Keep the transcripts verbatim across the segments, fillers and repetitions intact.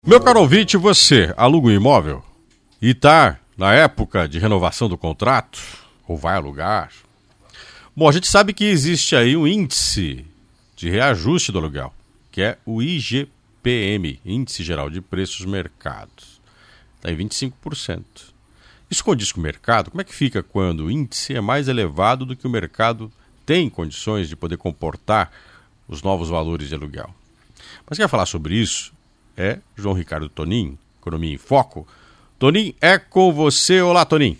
Meu caro ouvinte, você aluga um imóvel e está na época de renovação do contrato, ou vai alugar? Bom, a gente sabe que existe aí um índice de reajuste do aluguel, que é o I G P M, Índice Geral de Preços Mercados. Está em vinte e cinco por cento. Isso condiz com o mercado? Como é que fica quando o índice é mais elevado do que o mercado tem condições de poder comportar os novos valores de aluguel? Mas quem vai falar sobre isso é João Ricardo Tonin, Economia em Foco. Tonin, é com você. Olá, Tonin.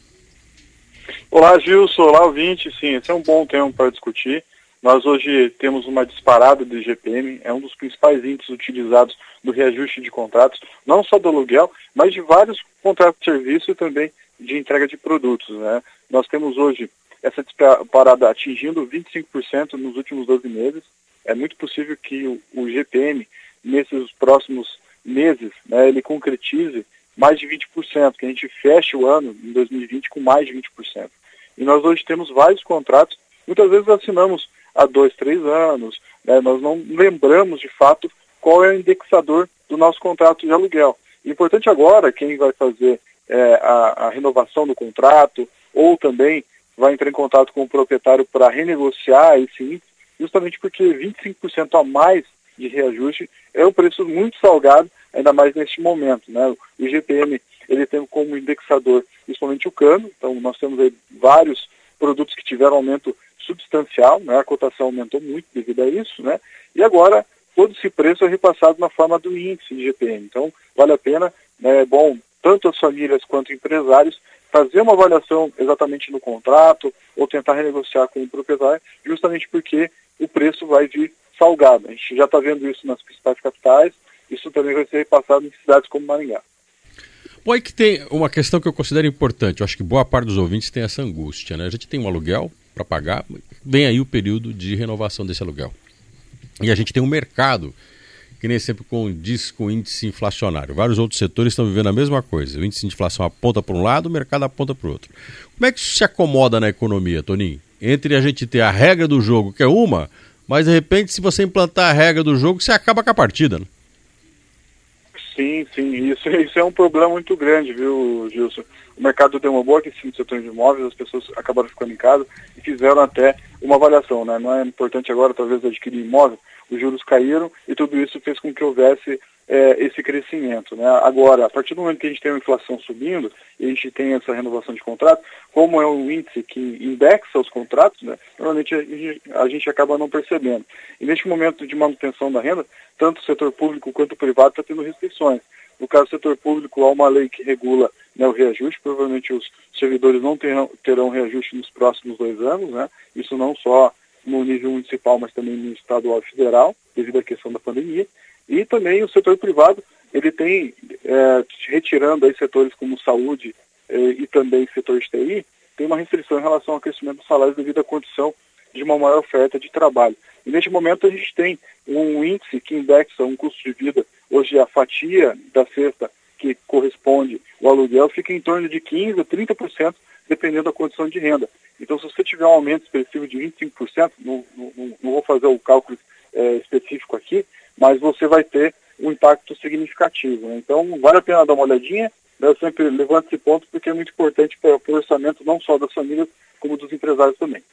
Olá, Gilson. Olá, ouvinte. Sim, esse é um bom tema para discutir. Nós hoje temos uma disparada do I G P M, é um dos principais índices utilizados do reajuste de contratos, não só do aluguel, mas de vários contratos de serviço e também de entrega de produtos, né? Nós temos hoje essa disparada atingindo vinte e cinco por cento nos últimos doze meses. É muito possível que o, o I G P M, nesses próximos meses, né, ele concretize mais de vinte por cento, que a gente feche o ano em dois mil e vinte com mais de vinte por cento. E nós hoje temos vários contratos, muitas vezes assinamos há dois, três anos, né, nós não lembramos de fato qual é o indexador do nosso contrato de aluguel. E importante agora, quem vai fazer é, a, a renovação do contrato, ou também vai entrar em contato com o proprietário para renegociar esse índice, justamente porque vinte e cinco por cento a mais de reajuste é um preço muito salgado, ainda mais neste momento, né? O I G P M, ele tem como indexador principalmente o cano, então nós temos aí vários produtos que tiveram aumento substancial, né? A cotação aumentou muito devido a isso, né? E agora todo esse preço é repassado na forma do índice de I G P M, então vale a pena, né? É bom tanto as famílias quanto empresários fazer uma avaliação exatamente no contrato ou tentar renegociar com o proprietário, justamente porque o preço vai vir salgado. A gente já está vendo isso nas principais capitais, isso também vai ser repassado em cidades como Maringá. Bom, aí que tem uma questão que eu considero importante, eu acho que boa parte dos ouvintes tem essa angústia, né? A gente tem um aluguel para pagar, vem aí o período de renovação desse aluguel. E a gente tem um mercado que nem sempre condiz com o índice inflacionário. Vários outros setores estão vivendo a mesma coisa. O índice de inflação aponta para um lado, o mercado aponta para o outro. Como é que isso se acomoda na economia, Toninho? Entre a gente ter a regra do jogo, que é uma, mas de repente, se você implantar a regra do jogo, você acaba com a partida, né? Sim, sim, isso, isso é um problema muito grande, viu, Gilson? O mercado deu uma boa aquecida no setor de imóveis, as pessoas acabaram ficando em casa e fizeram até uma avaliação, né? Não é importante agora, talvez, adquirir imóvel, os juros caíram e tudo isso fez com que houvesse é, esse crescimento, né? Agora, a partir do momento que a gente tem uma inflação subindo e a gente tem essa renovação de contrato, como é um índice que indexa os contratos, né? Normalmente a gente, a gente acaba não percebendo. E neste momento de manutenção da renda, tanto o setor público quanto o privado está tendo restrições. No caso do setor público, há uma lei que regula, né, o reajuste, provavelmente os servidores não terão, terão reajuste nos próximos dois anos, né? Isso não só no nível municipal, mas também no estadual e federal, devido à questão da pandemia. E também o setor privado, ele tem, é, retirando aí setores como saúde é, e também setor de T I, tem uma restrição em relação ao crescimento dos salários devido à condição de uma maior oferta de trabalho. E neste momento a gente tem um índice que indexa um custo de vida, hoje a fatia da cesta que corresponde ao aluguel fica em torno de quinze por cento a trinta por cento, dependendo da condição de renda. Então, se você tiver um aumento expressivo de vinte e cinco por cento, não, não, não vou fazer o cálculo é, específico aqui, mas você vai ter um impacto significativo, né? Então, vale a pena dar uma olhadinha. Eu sempre levanto esse ponto porque é muito importante para o orçamento não só das famílias, como dos empresários também.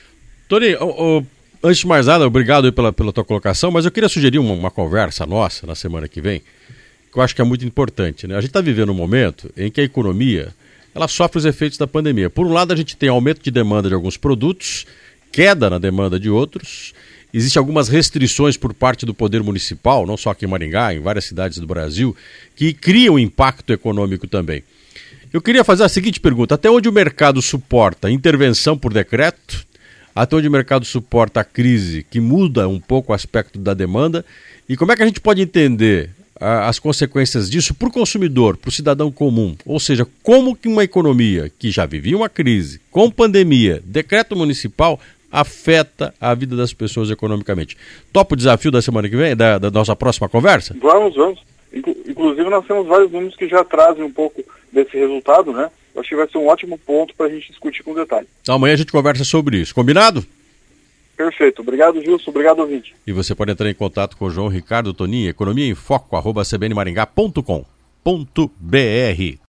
Tony, oh, oh, antes de mais nada, obrigado aí pela, pela tua colocação, mas eu queria sugerir uma, uma conversa nossa na semana que vem, que eu acho que é muito importante, né? A gente está vivendo um momento em que a economia ela sofre os efeitos da pandemia. Por um lado, a gente tem aumento de demanda de alguns produtos, queda na demanda de outros, existem algumas restrições por parte do poder municipal, não só aqui em Maringá, em várias cidades do Brasil, que criam impacto econômico também. Eu queria fazer a seguinte pergunta: até onde o mercado suporta intervenção por decreto? Até onde o mercado suporta a crise que muda um pouco o aspecto da demanda? E como é que a gente pode entender as consequências disso para o consumidor, para o cidadão comum? Ou seja, como que uma economia que já vivia uma crise, com pandemia, decreto municipal, afeta a vida das pessoas economicamente? Topa o desafio da semana que vem, da, da nossa próxima conversa? Vamos, vamos. Inclusive nós temos vários números que já trazem um pouco desse resultado, né? Eu acho que vai ser um ótimo ponto para a gente discutir com detalhe. Então, amanhã a gente conversa sobre isso. Combinado? Perfeito. Obrigado, Gilson. Obrigado, ouvinte. E você pode entrar em contato com o João Ricardo Tonin, economia em foco, arroba c b n maringá ponto com ponto b r.